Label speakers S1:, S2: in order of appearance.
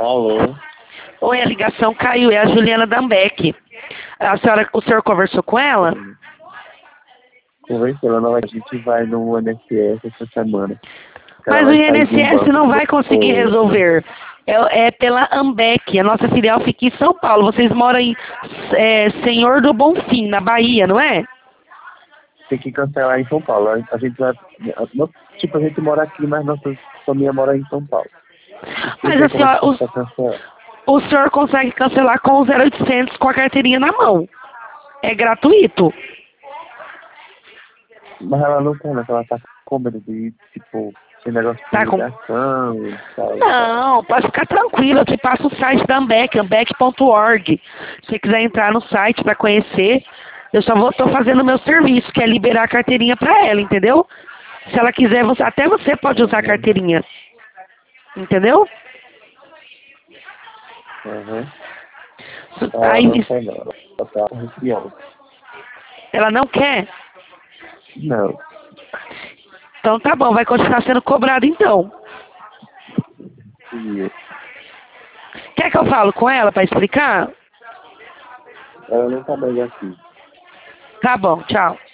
S1: Alô?
S2: Oi, a ligação caiu, é a Juliana Dambeck. O senhor conversou com ela?
S1: Conversando, a gente vai no INSS essa semana. Ela
S2: Mas o
S1: vai sair de um
S2: INSS
S1: banco
S2: não
S1: que
S2: vai conseguir
S1: eu
S2: resolver. É pela Ambec, a nossa filial fica em São Paulo. Vocês moram em Senhor do Bonfim, na Bahia, não é?
S1: tenho que cancelar em São Paulo. A gente vai. Tipo, a gente mora aqui, mas nossa família mora em São Paulo.
S2: Mas assim,
S1: Como é que
S2: ó,
S1: você vai cancelar?
S2: o senhor consegue cancelar com o 0800 com a carteirinha na mão. É gratuito.
S1: Mas ela não tem, né? Ela tá com medo de, tipo, esse negócio de
S2: Tá com...
S1: ligação e tal.
S2: Não, pode ficar tranquilo. Eu te passo o site da Ambec, ambec.org. Se você quiser entrar no site para conhecer, eu só tô fazendo o meu serviço, que é liberar a carteirinha para ela, entendeu? Se ela quiser, até você pode usar a
S1: Uhum.
S2: carteirinha. Entendeu?
S1: Uhum. Ela
S2: Aí,
S1: não quer não. Ela tá arrepiando.
S2: ela não quer?
S1: Não.
S2: Então tá bom, vai continuar sendo cobrado então.
S1: E
S2: Quer que eu falo com ela para explicar?
S1: ela não tá mais aqui.
S2: Tá bom, tchau.